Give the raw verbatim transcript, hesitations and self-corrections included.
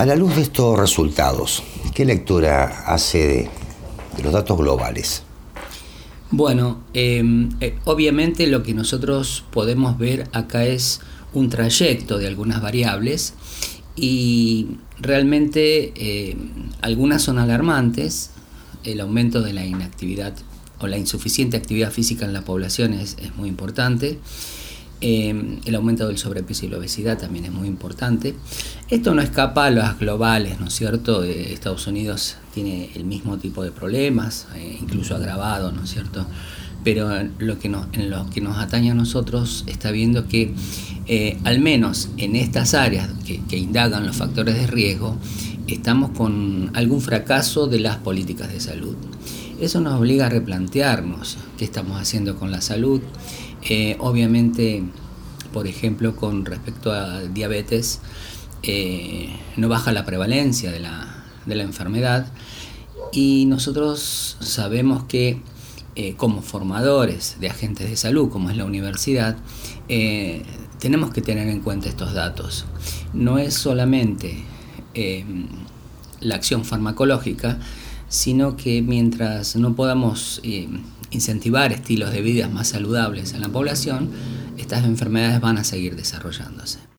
A la luz de estos resultados, ¿qué lectura hace de, de los datos globales? Bueno, eh, eh, obviamente lo que nosotros podemos ver acá es un trayecto de algunas variables y realmente eh, algunas son alarmantes. El aumento de la inactividad o la insuficiente actividad física en la población es, es muy importante. Eh, el aumento del sobrepeso y la obesidad también es muy importante. Esto no escapa a las globales, ¿no es cierto? Eh, Estados Unidos tiene el mismo tipo de problemas, eh, incluso agravado, ¿no es cierto? Pero en lo que nos, en lo que nos atañe a nosotros está viendo que eh, al menos en estas áreas que, que indagan los factores de riesgo, estamos con algún fracaso de las políticas de salud. Eso nos obliga a replantearnos qué estamos haciendo con la salud. Eh, obviamente, por ejemplo, con respecto a diabetes, eh, no baja la prevalencia de la, de la enfermedad y nosotros sabemos que eh, como formadores de agentes de salud, como es la universidad, eh, tenemos que tener en cuenta estos datos. No es solamente eh, la acción farmacológica, sino que mientras no podamos eh, incentivar estilos de vida más saludables en la población, estas enfermedades van a seguir desarrollándose.